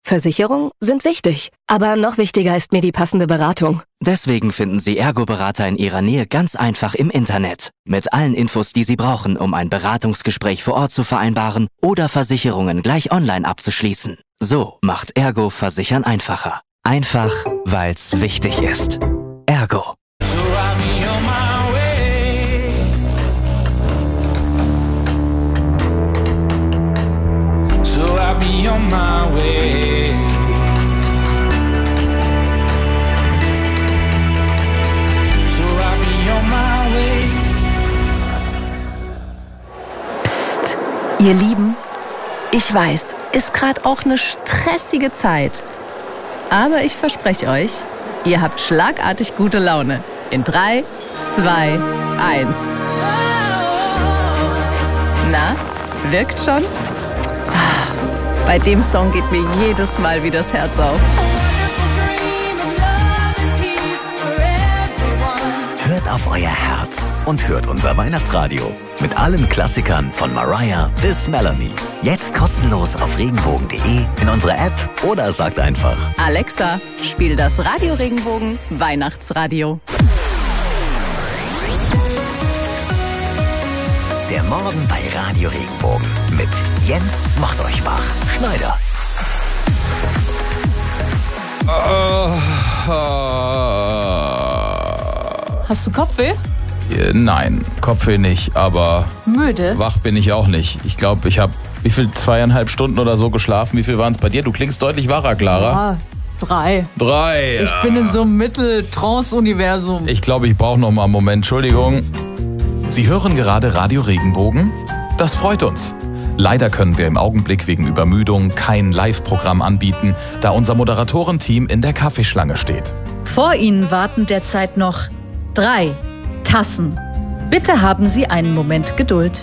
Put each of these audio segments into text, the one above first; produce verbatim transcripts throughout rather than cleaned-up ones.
Versicherungen sind wichtig, aber noch wichtiger ist mir die passende Beratung. Deswegen finden Sie Ergo-Berater in Ihrer Nähe ganz einfach im Internet. Mit allen Infos, die Sie brauchen, um ein Beratungsgespräch vor Ort zu vereinbaren oder Versicherungen gleich online abzuschließen. So macht Ergo Versichern einfacher. Einfach, weil's wichtig ist. Ergo. Be on my way. So I'll be on my way. Psst, ihr Lieben, ich weiß, ist gerade auch eine stressige Zeit. Aber ich verspreche euch, ihr habt schlagartig gute Laune. In drei, zwei, eins. Na, wirkt schon? Bei dem Song geht mir jedes Mal wieder das Herz auf. Hört auf euer Herz und hört unser Weihnachtsradio. Mit allen Klassikern von Mariah bis Melanie. Jetzt kostenlos auf regenbogen punkt de, in unserer App oder sagt einfach: Alexa, spiel das Radio Regenbogen Weihnachtsradio. Der Morgen bei Radio Regenbogen mit Jens Machteuchbach-Schneider. Hast du Kopfweh? Äh, Nein, Kopfweh nicht, aber Müde? wach bin ich auch nicht. Ich glaube, ich habe, wie viel, zweieinhalb Stunden oder so geschlafen. Wie viel waren es bei dir? Du klingst deutlich wacher, Clara. Ja, drei. Drei. Ich bin in so einem Mittel-Trance-Universum. Ich glaube, ich brauche noch mal einen Moment. Entschuldigung. Sie hören gerade Radio Regenbogen? Das freut uns. Leider können wir im Augenblick wegen Übermüdung kein Live-Programm anbieten, da unser Moderatorenteam in der Kaffeeschlange steht. Vor Ihnen warten derzeit noch drei Tassen. Bitte haben Sie einen Moment Geduld.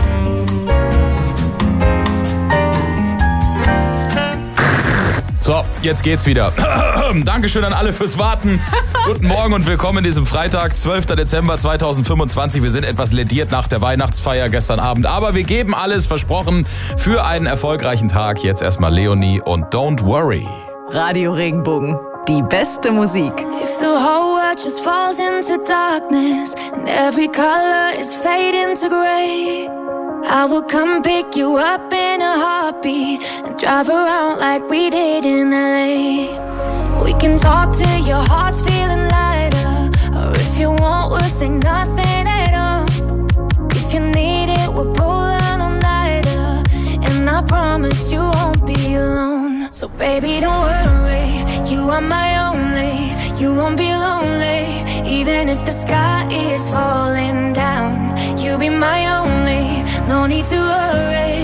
So, jetzt geht's wieder. Dankeschön an alle fürs Warten. Guten Morgen und willkommen in diesem Freitag, zwölfter Dezember zweitausendfünfundzwanzig. Wir sind etwas lädiert nach der Weihnachtsfeier gestern Abend, aber wir geben alles, versprochen, für einen erfolgreichen Tag. Jetzt erstmal Leonie und Don't Worry. Radio Regenbogen, die beste Musik. If the whole world just falls into darkness and every color is fading to gray, I will come pick you up in a heartbeat and drive around like we did in L A. We can talk till your heart's feeling lighter, or if you want, we'll say nothing at all. If you need it, we'll pull an all-nighter, and I promise you won't be alone. So baby, don't worry, you are my only, you won't be lonely, even if the sky is falling down. You'll be my only, no need to worry.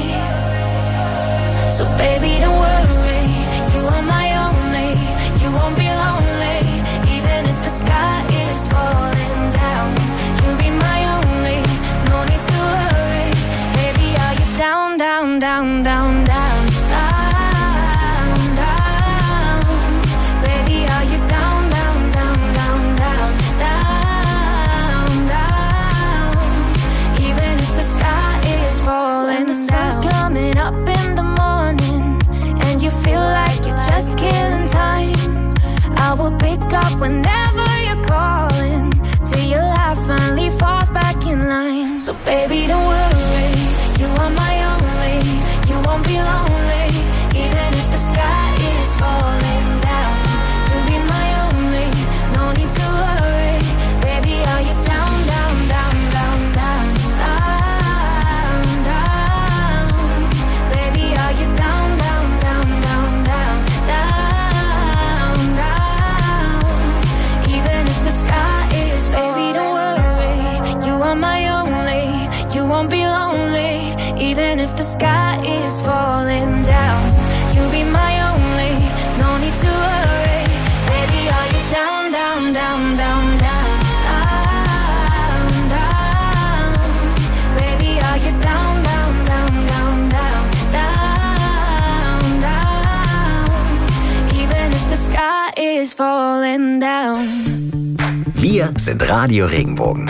So baby, don't worry, you are my only, you won't be lonely, even if the sky is falling down. You'll be my only, no need to worry. Baby, are you down, down, down, down, down, down, down? Baby, are you down, down, down, down, down, down, down? Even if the sky is falling down. When the sun's coming up in the morning and you feel like you're just killing time, I will pick up whenever you're calling till your life finally falls back in line. So baby, don't worry, you are my only, you won't be lonely, even if the sky is falling down. You'll be my only, no need to worry. Baby, are you down, down, down, down, down, down, down? Baby, are you down, down, down, down, down, down, down? Even if the sky is, baby, don't worry, you are my only, you won't be lonely, even if the sky is falling down. You'll be my only, no need to worry. Baby, are you down, down, down, down, down, down? Baby, are you down, down, down, down, down, down, down? Even if the sky is falling down. Wir sind Radio Regenbogen.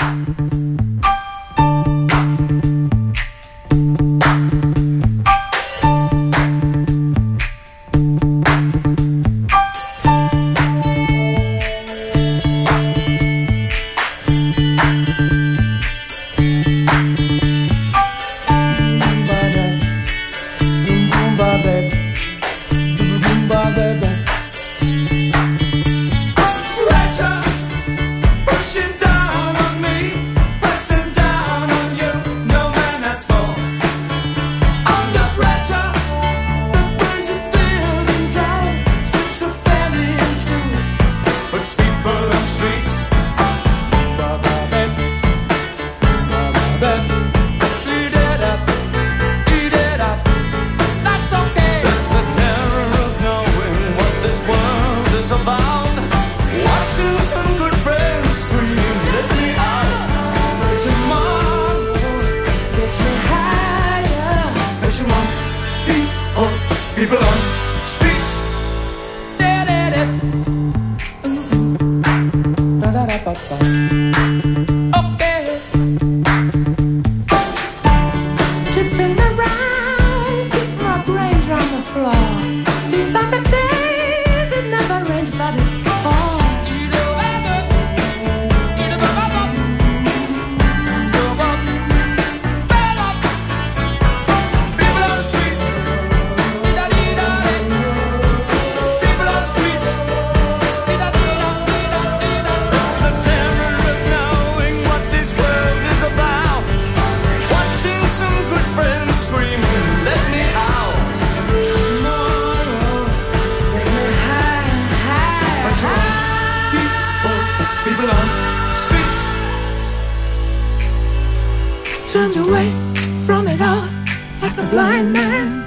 Turned away from it all like a blind man.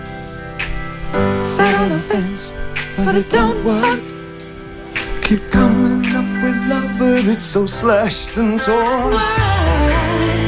Sat on the fence, but it don't work. Keep coming up with love, but it's so slashed and torn. Why?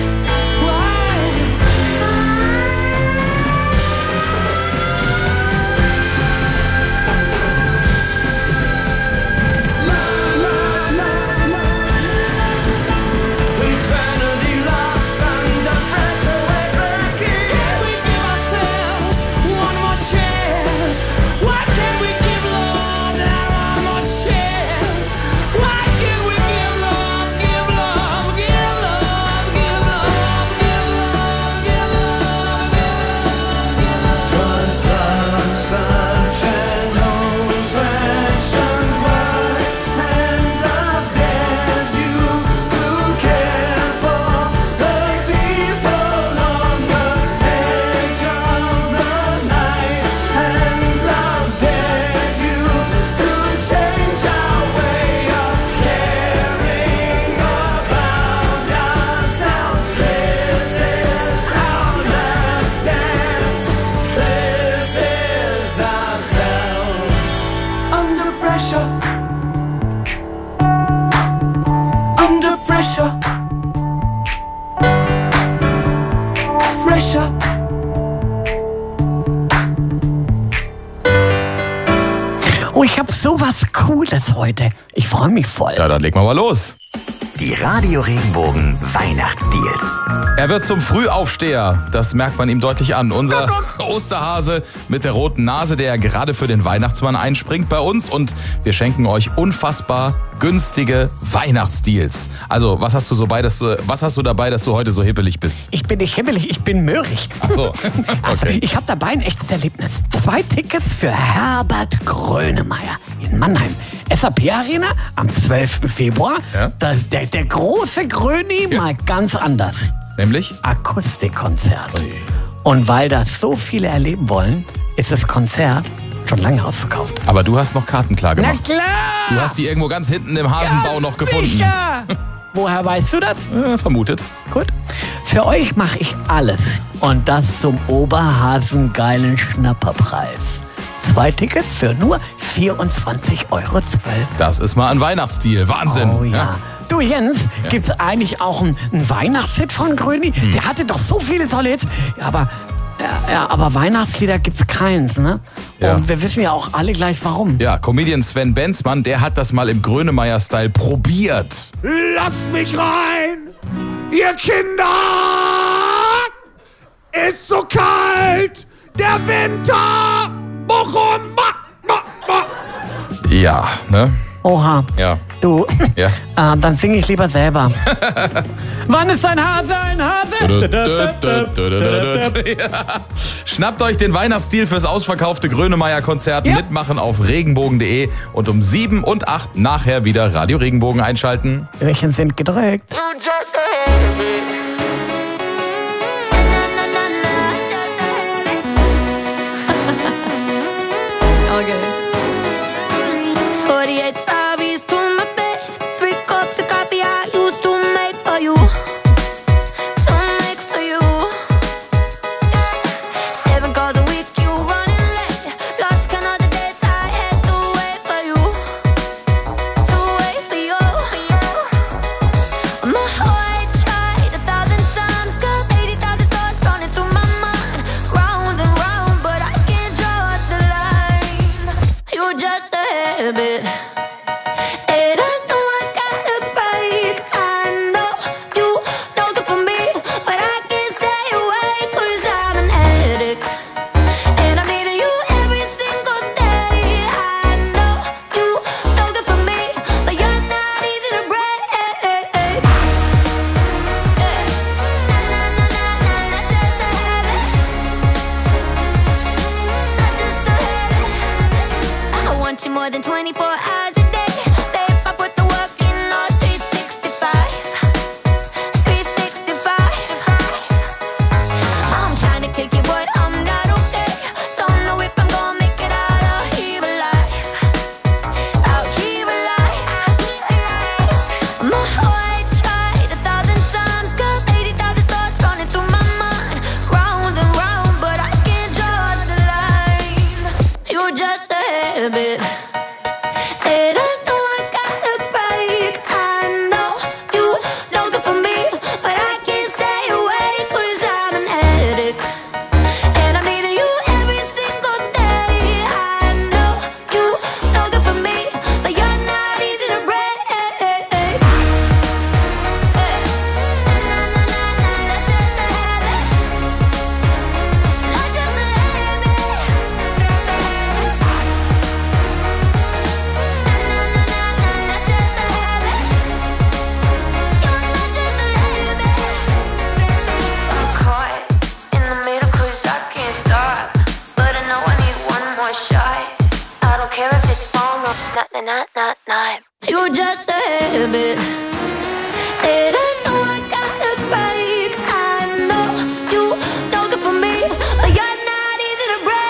Oh, ich habe sowas Cooles heute. Ich freue mich voll. Ja, dann legen wir mal los. Die Radio Regenbogen Weihnachtsdeals. Er wird zum Frühaufsteher, das merkt man ihm deutlich an. Unser Osterhase mit der roten Nase, der gerade für den Weihnachtsmann einspringt bei uns. Und wir schenken euch unfassbar günstige Weihnachtsdeals. Also, was hast du so bei, dass du, was hast du dabei, dass du heute so hippelig bist? Ich bin nicht hippelig, ich bin mürrig. Ach so, okay. Also, ich habe dabei ein echtes Erlebnis. Zwei Tickets für Herbert Grönemeyer in Mannheim. S A P Arena am zwölften Februar. Ja? Das, der, der große Gröni Ja. mal ganz anders. Nämlich? Akustikkonzert. Ui. Und weil das so viele erleben wollen, ist das Konzert schon lange ausverkauft. Aber du hast noch Karten klar gemacht. Na klar! Du hast die irgendwo ganz hinten im Hasenbau Ja, noch gefunden. sicher. Woher weißt du das? Äh, vermutet. Gut. Für euch mache ich alles. Und das zum oberhasengeilen Schnapperpreis. Zwei Tickets für nur vierundzwanzig Euro zwölf. Das ist mal ein Weihnachtsdeal. Wahnsinn. Oh ja. Du Jens, Ja. gibt's eigentlich auch einen, einen Weihnachtshit von Gröni? Hm. Der hatte doch so viele tolle Hits. Ja, aber, ja, ja, aber Weihnachtslieder gibt's keins, ne? Ja. Und wir wissen ja auch alle gleich warum. Ja, Comedian Sven Benzmann, der hat das mal im Grönemeyer-Style probiert. Lasst mich rein, ihr Kinder! Ist so kalt, der Winter! Bochum! Ma, ma, Ja, ne? Oha. Ja. Du, Ja. äh, dann singe ich lieber selber. Wann ist ein Hase ein Hase? Ja. Schnappt euch den Weihnachtsdeal fürs ausverkaufte Grönemeyer-Konzert. Ja. Mitmachen auf regenbogen punkt de und um sieben und acht nachher wieder Radio Regenbogen einschalten. Welchen sind gedrückt? forty-eight sorries to my face. Three cups of coffee I used to make for you. To make for you. Seven calls a week, you running late. Lost count of the dates I had to wait for you. To wait for you. My heart tried a thousand times. Got eighty thousand thoughts running through my mind. Round and round, but I can't draw the line. You're just a habit. And I know I gotta break. I know you don't good for me, but I can't stay away 'cause I'm an addict. And I'm needing you every single day. I know you don't good for me, but you're not easy to break. Not just a habit. I want you more than twenty-four hours a day. Babe, I put the work in all three sixty-five. three sixty-five. I'm trying to kick it, but I'm not okay. Don't know if I'm gonna make it out of here alive. Out here alive. My heart tried a thousand times. Got eighty thousand thoughts running through my mind. Round and round, but I can't draw the line. You're just a habit. And I know I gotta break. I know you don't good for me, but I can't stay away 'cause I'm an addict. And I'm needing you every single day. I know you don't good for me, but you're not easy to break. Not just a I'm caught in the middle 'cause I can't stop, but I know I need one more shot. I don't care if it's phone or not, not, not, not, not. You're just a habit. And I know I gotta break. I know you don't good for me, but you're not easy to break.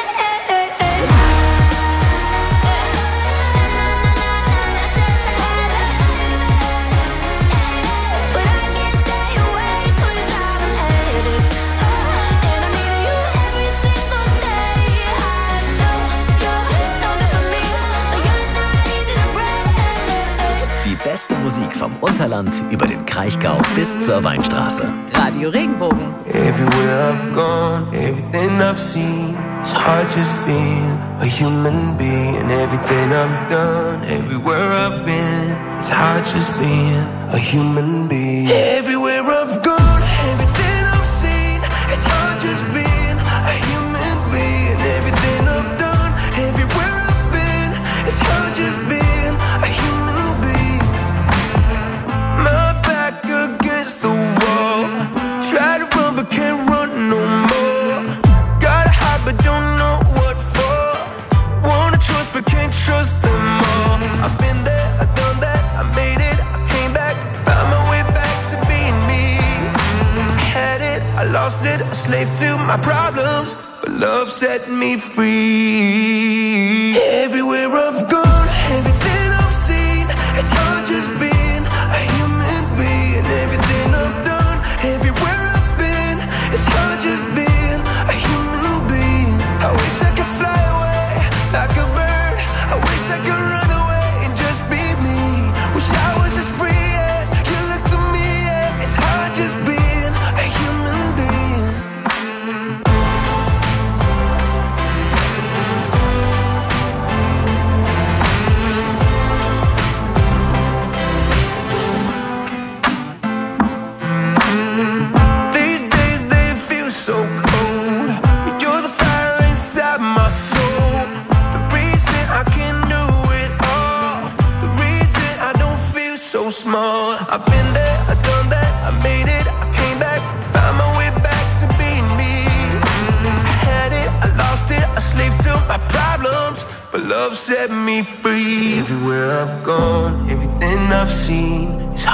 But I can't stay away 'cause I'm an addict. And I'm needing you every single day. I know you don't good for me, but you're not easy to break. Die beste Musik vom Unterland über den Kraichgau bis zur Weinstraße. Radio Regenbogen. Everywhere I've gone, everything I've seen, it's hard just being a human being. Everything I've done, everywhere I've been, it's hard just being a human being. Everywhere I've gone, everything I've seen, it's hard just being a human being. Everything I've done, everywhere I've been, it's hard just being a human being. My back against the wall, try to run but can't run no more. Gotta hide but don't know what for. Wanna trust but can't trust them all. I've been there, I've done that, I made it, I came back, found my way back to being me. I had it, I lost it, a slave to my problems, but love set me free. Everywhere I've gone, everything I've seen, it's hard just being a human being. Everything I've done, everywhere I've been, it's hard just being a human being. I wish I could fly away like a bird. I wish I could run away and just be me. Wish I was as free as you look to me. Yeah. It's hard just being a human being. These days they feel so cold, but you're the fire inside my soul. The reason I can do it small. I've been there, I've done that, I made it, I came back, found my way back to being me. I had it, I lost it, I slaved to my problems, but love set me free. Everywhere I've gone, everything I've seen,